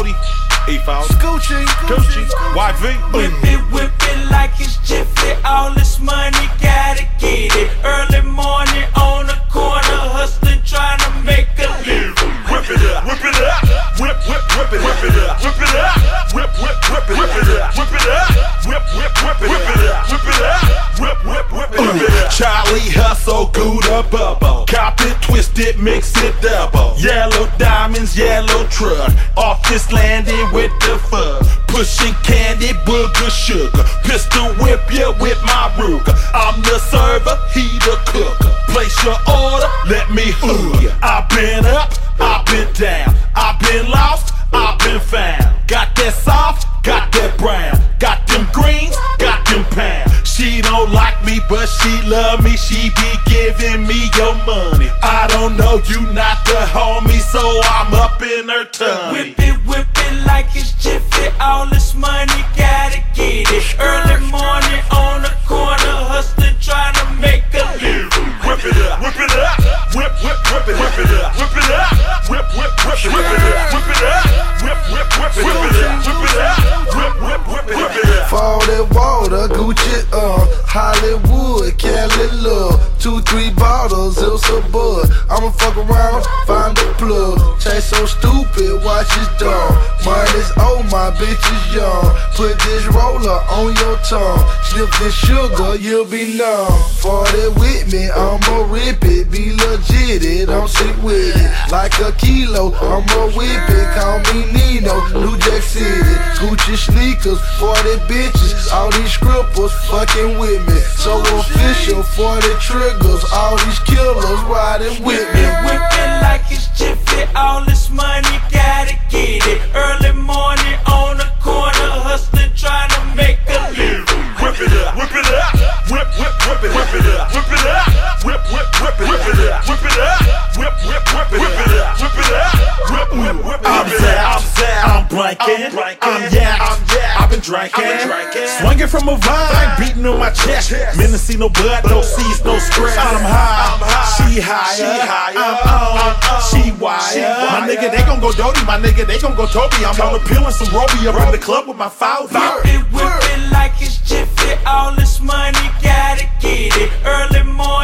40. E40. Gucci, YV. Whip it like it's Jiffy. All this money, gotta get it. Early morning on the corner, hustling, trying to make a living. Whip it up, whip it up, whip it, whip it up, whip it up, whip it, whip it up, whip it up, whip it, whip it up, whip it up, whip it up. Charlie Hustle, Gouda bubble, cop it, twist it, mix it double. Yellow diamonds, yellow truck, off this landing with the fuzz. Pushing candy, booger, sugar. Pistol whip ya with my Ruger. I'm the server, he the cooker. Place your order, let me hook ya. I've been up, I've been down, I've been lost, I've been found. Got that soft, got that brown, got them greens, got them pounds. She don't like me, but she love me. She be giving me your money. I don't know you not the homie, so I'm up in her tummy. Whip it like it's Jiffy. All this money, gotta get it. Early morning on the corner, hustling, trying to make a living. Whip it up, whip it up, whip it, whip it up, whip it up, whip it, whip it up, whip it up, whip it, whip it up, whip it up. fall that water, Gucci Hollywood, Cali love. 2-3 bottles, it's a bud. I'ma fuck around, find a plug. Chase so stupid, watch his dog. Money's old, my bitch is young. Put this roller on your tongue. Sniff this sugar, you'll be numb. For that with me, I'ma rip it. Be legit, I'm sick with it. Like a kilo, I'ma whip it. Call me Nino, New Jack City. Gucci sneakers, 40 bitches. All these scrippers fucking with me. So official, 40 triggers. All these killers riding with me. Whip it like it's Jiffy. All this money, gotta get it. Early morning on the corner, hustling, trying to make a living. Whip it up, whip it up, whip it, whip it up, whip it up, whip it, whip it up, whip it up, whip it up, whip it up, whip it up. I'm blanking, I've been drinking, swinging from a vine, beating on my chest. Men see no blood, no seeds, no stress. I'm high, she higher, I'm on, she wire. My nigga, they gon' go Dodie, my nigga, they gon' go Toby. I'm on a pill and some Roby around the club with my foul. Whip it like it's Jiffy. All this money, gotta get it. Early morning